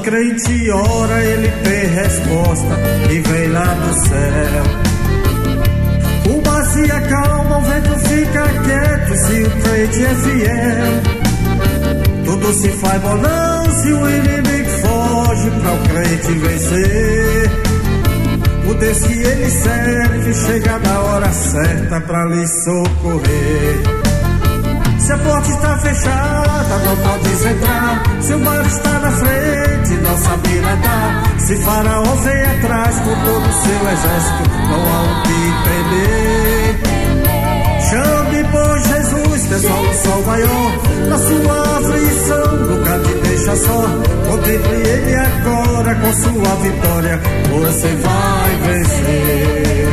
crente ora, ele tem resposta e vem lá do céu. O mar se acalma, o vento fica quieto se o crente é fiel. Tudo se faz bolão se o inimigo foge pra o crente vencer. O Deus que ele serve chega na hora certa pra lhe socorrer. Se a porta está fechada, não podes entrar. Se o mar está na frente, não sabe nadar. Se Faraó vem atrás com todo o seu exército, não há o que temer. Chame por Jesus, que é solução maior. Na sua aflição, nunca te deixa só. Contemple ele agora, com sua vitória você vai vencer.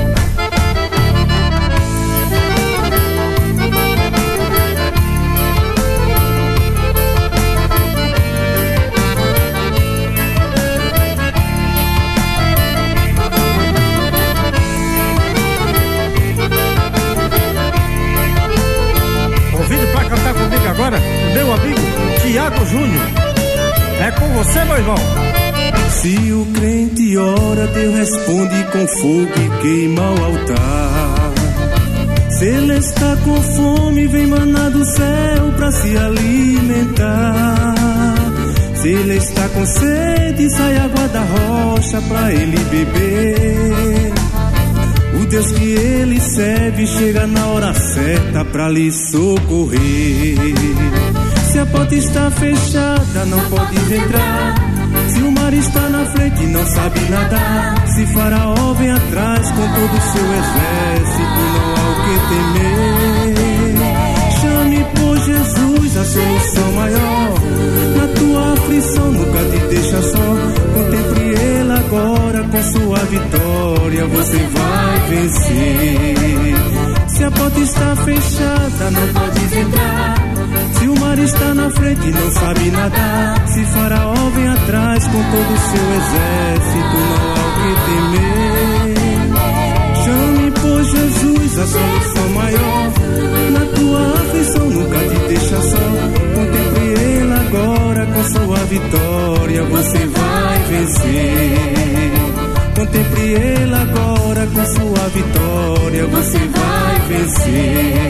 Agora, meu amigo Tiago Júnior, é com você, meu irmão. Se o crente ora, Deus responde com fogo e queima o altar. Se ele está com fome, vem maná do céu pra se alimentar. Se ele está com sede, sai água da rocha pra ele beber. O Deus que ele serve chega na hora certa pra lhe socorrer. Se a porta está fechada, não podes entrar. Se o mar está na frente, não sabe nadar. Se Faraó vem atrás com todo o seu exército, não há o que temer. Chame por Jesus, a solução maior. Na tua aflição nunca te deixa só. Contemple ele agora, com sua vitória você vai vencer. Se a porta está fechada, não podes entrar. Se o mar está na frente, não sabe nadar. Se Faraó vem atrás com todo o seu exército, não há o que temer. Chame por Jesus, a solução maior. Na tua aflição nunca te deixa só. Contemple ele agora, com sua vitória você vai vencer. Contemple ele agora, com sua vitória você vai vencer.